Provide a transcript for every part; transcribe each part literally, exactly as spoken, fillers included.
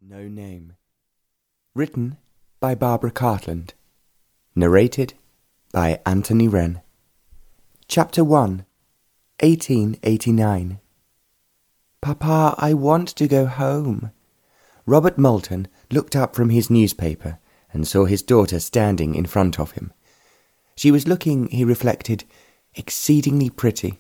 No Name. Written by Barbara Cartland. Narrated by Anthony Wren. Chapter one. eighteen eighty-nine. Papa, I want to go home. Robert Moulton looked up from his newspaper and saw his daughter standing in front of him. She was looking, he reflected, exceedingly pretty.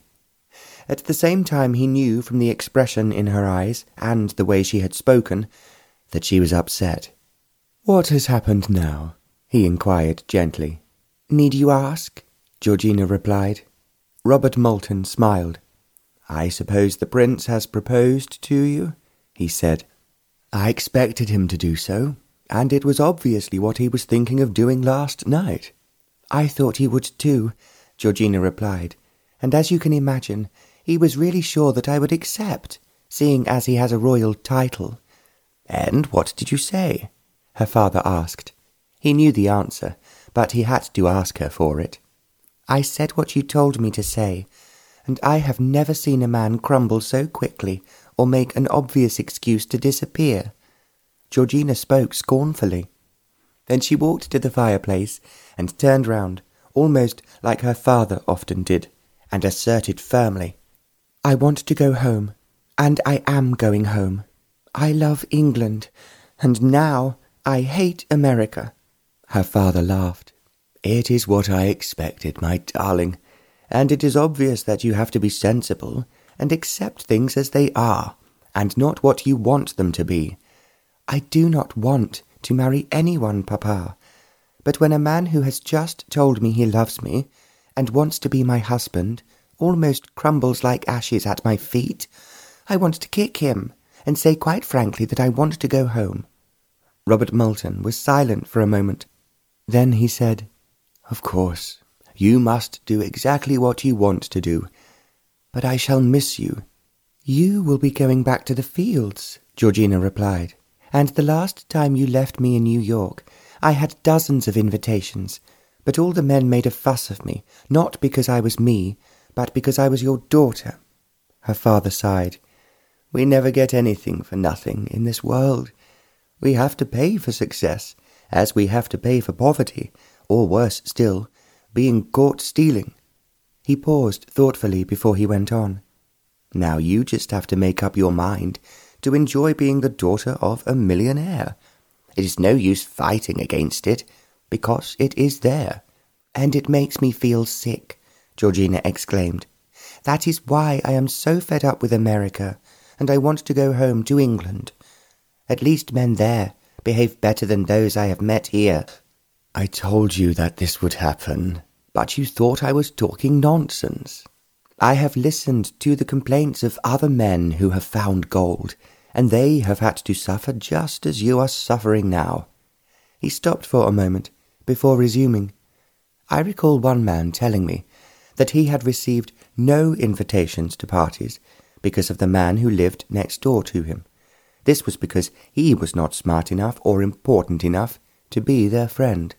At the same time he knew from the expression in her eyes and the way she had spoken that she was upset. "What has happened now?" he inquired gently. "Need you ask?" Georgina replied. Robert Moulton smiled. "I suppose the prince has proposed to you?" he said. "I expected him to do so, and it was obviously what he was thinking of doing last night." "I thought he would too," Georgina replied, "and as you can imagine, he was really sure that I would accept, seeing as he has a royal title." "And what did you say?" her father asked. He knew the answer, but he had to ask her for it. "I said what you told me to say, and I have never seen a man crumble so quickly or make an obvious excuse to disappear." Georgina spoke scornfully. Then she walked to the fireplace and turned round, almost like her father often did, and asserted firmly, "I want to go home, and I am going home. I love England, and now I hate America." Her father laughed. "It is what I expected, my darling, and it is obvious that you have to be sensible and accept things as they are, and not what you want them to be." "I do not want to marry anyone, Papa, but when a man who has just told me he loves me and wants to be my husband almost crumbles like ashes at my feet, I want to kick him and say quite frankly that I want to go home." Robert Moulton was silent for a moment. Then he said, "Of course, you must do exactly what you want to do, but I shall miss you." "You will be going back to the fields," Georgina replied, "and the last time you left me in New York, I had dozens of invitations, but all the men made a fuss of me, not because I was me, but because I was your daughter." Her father sighed. "We never get anything for nothing in this world. We have to pay for success, as we have to pay for poverty, or worse still, being caught stealing." He paused thoughtfully before he went on. "Now you just have to make up your mind to enjoy being the daughter of a millionaire. It is no use fighting against it, because it is there." "And it makes me feel sick," Georgina exclaimed. "That is why I am so fed up with America, and I want to go home to England. At least men there behave better than those I have met here." "I told you that this would happen, but you thought I was talking nonsense. I have listened to the complaints of other men who have found gold, and they have had to suffer just as you are suffering now." He stopped for a moment before resuming. "I recall one man telling me that he had received no invitations to parties because of the man who lived next door to him. This was because he was not smart enough or important enough to be their friend.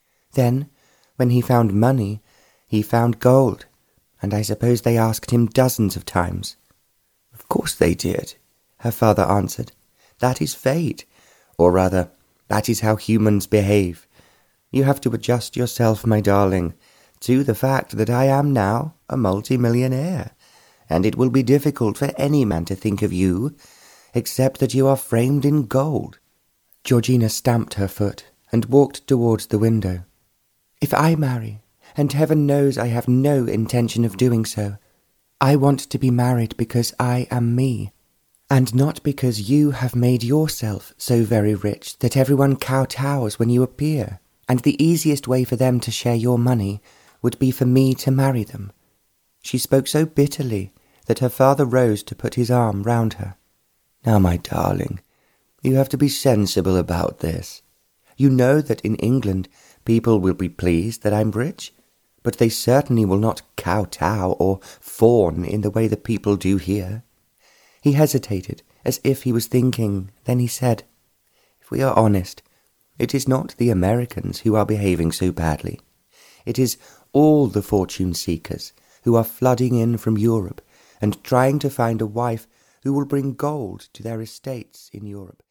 Then, when he found money, he found gold, and I suppose they asked him dozens of times." "Of course they did," her father answered. "That is fate, or rather, that is how humans behave. You have to adjust yourself, my darling, to the fact that I am now a multi-millionaire, and it will be difficult for any man to think of you, except that you are framed in gold." Georgina stamped her foot and walked towards the window. "If I marry, and heaven knows I have no intention of doing so, I want to be married because I am me, and not because you have made yourself so very rich that everyone kowtows when you appear, and the easiest way for them to share your money would be for me to marry them." She spoke so bitterly that her father rose to put his arm round her. "Now, my darling, you have to be sensible about this. You know that in England people will be pleased that I'm rich, but they certainly will not kowtow or fawn in the way the people do here." He hesitated, as if he was thinking. Then he said, "If we are honest, it is not the Americans who are behaving so badly. It is all the fortune-seekers who are flooding in from Europe and trying to find a wife who will bring gold to their estates in Europe.